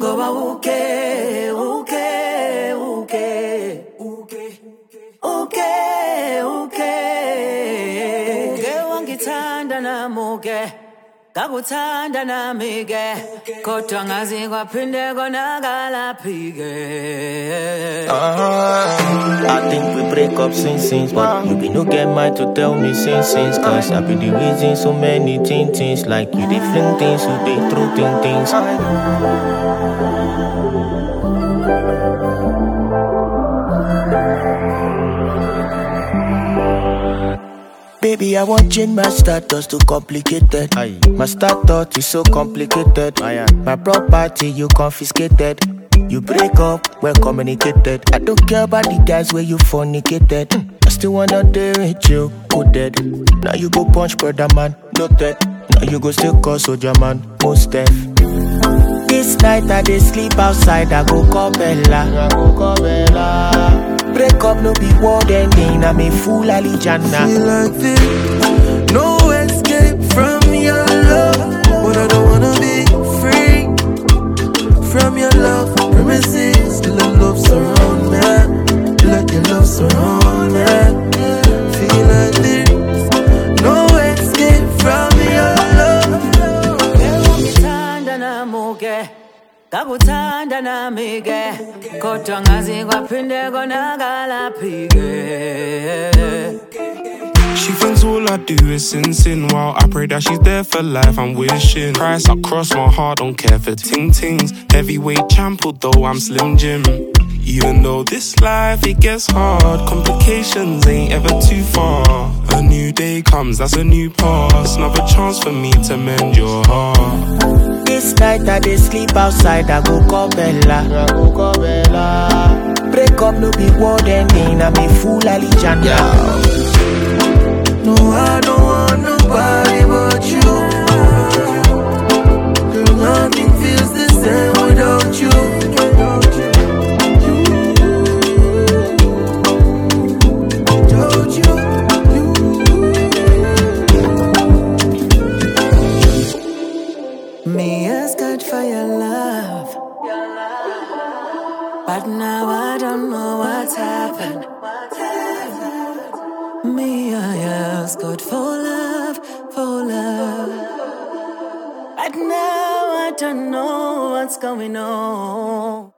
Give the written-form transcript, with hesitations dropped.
ngoba wangithanda namuke ngakuthanda nami ke kodwa ngazi kwaphinde konakala phike. I think we break up since but you be no get mind to tell me since cause I be the reason so many things like you dey fling things, you dey throw things. Baby, I want change my status to complicated. My status is so complicated. My property you confiscated. You break up, well communicated. I don't care about the guys where you fornicated. I still wanna date with you, coded. Now you go punch brother man, noted. Now you go still call soldier man, most deaf. This night I dey sleep outside, I go call Bella. Break up no be word ending, I'm a fool Alijana. Feel like this, no escape from your love. But I don't wanna be free from your love. Promises, let love surround me. Let your love surround me. Feel like this, no escape from your love. Ngakuthanda nami ke kodwa ngazi kwaphinde konakala phike. She thinks all I do is sin while I pray that she's there for life. I'm wishing Christ across my heart, don't care for tings. Heavyweight champ, although I'm Slim Jim. Even though this life, it gets hard, complications ain't ever too far. A new day comes, that's a new past. Another chance for me to mend your heart. This night I dey sleep outside, I go call Bella. Break up no be word ending, I'm a fool Alijana. No, I don't want nobody but you. Girl, nothing feels the same without you. Me ask God for your love, but now I don't know what's happened. Me, I ask God for love, but now I don't know what's going on.